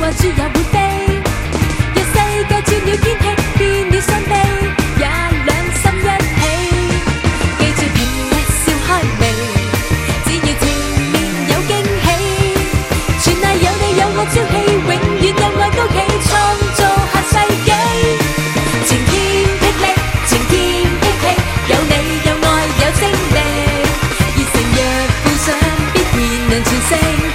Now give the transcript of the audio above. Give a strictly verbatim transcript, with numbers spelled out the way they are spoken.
愛豬也會飛。若世界轉了天氣，變了傷悲，也兩心一起。記住平日笑開眉，只要前面有驚喜。全賴有你有我朝氣，永遠有愛高企，創造下世紀。晴天霹靂，晴天霹靂，有你有愛有精力，熱誠若附上，必然能全勝。